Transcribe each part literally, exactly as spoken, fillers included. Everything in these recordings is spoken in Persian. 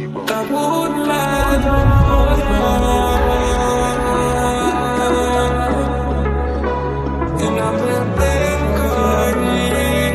قبول ندارم این همه دلکاری.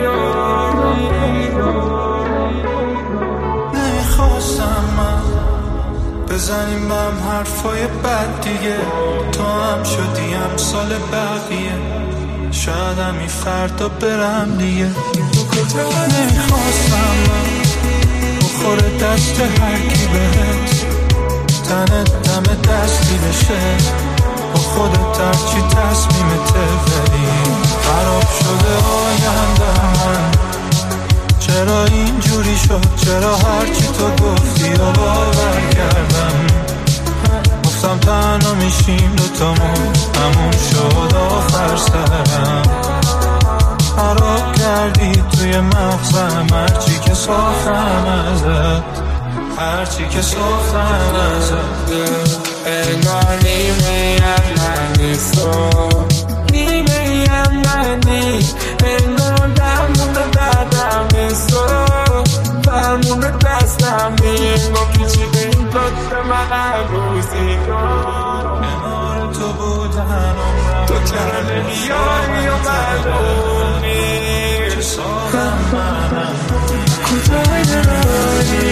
نمیخواستم من بزنیم به هم حرفای بد دیگه، تو هم شدی امثال بقیه، شاید همی فردا برم دیگه. نمیخواستم من بخوره دست هر کی بهت، تنت دم دستی بشه با خودت هرچی تصمیمته، ولی خراب شده آینده من. چرا اینجوری شد؟ چرا هرچی تو گفتی و باور کردم؟ گفتم تنها میشیم دوتامون، همون شد آخر سرم. خراب کردی توی مغزم هرچی که ساختم ازت، هرچی که ساختم ازت. انگار نیمه ام ننیست و نیمه ام ننیست، انگار درمون دردم نیست و فرمون دستم نیست. ما پیچیده این لطف من روزیگار، کنار تو بودن عمرم تو چرا نمیایی و مردمی چه سادم منم کجای دلایی.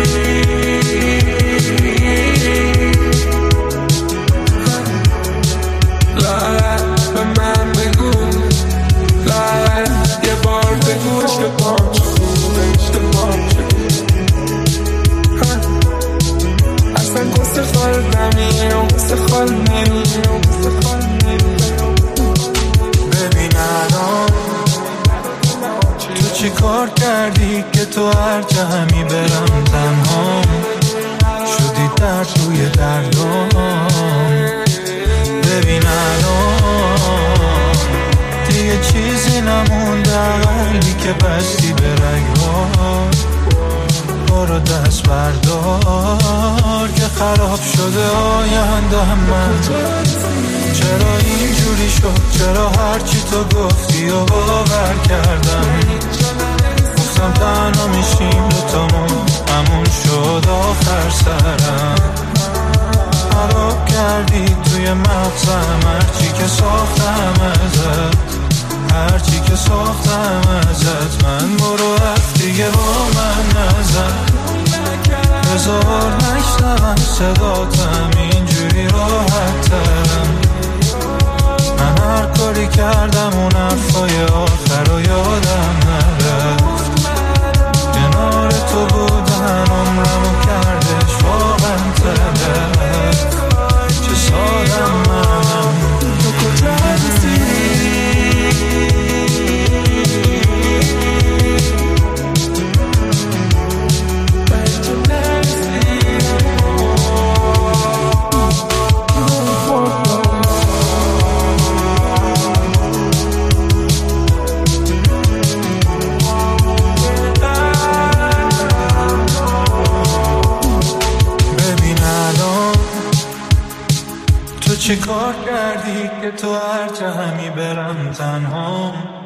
لاغر به من بگو، لاغر یه بار بگو اشتباه چه خوبه، اشتباه چه اصلا قصه خال نمیرم، قصه خال نمیرم، قصه خال نمیرم. ببین الان تو چی کار کردی که تو هر جا همی برم تنها شدی در توی دردام. ببین الان دیگه چیزی نمونده قلبی که بستی به رگبار. برو دست بردار که خراب شده آینده من. چرا اینجوری شد؟ چرا هرچی تو گفتی و باور کردم؟ گفتم تنها میشیم دوتامون، همون شد آخر سرم. خراب کردی توی مغزم هرچی که ساختم ازت، هرچی که ساختم ازت. من برو رفت دیگه با من نزن، بذار نشنوم صداتم اینجوری راحت ترم. من هر کاری کردم اون حرفای آخر رو یادم نرفت. کنار تو بودن عمرمو کردش واقعا تلف. چه سادم منم تو کجا هستی؟ چی کار کردی که تو هر جا همی برم تنها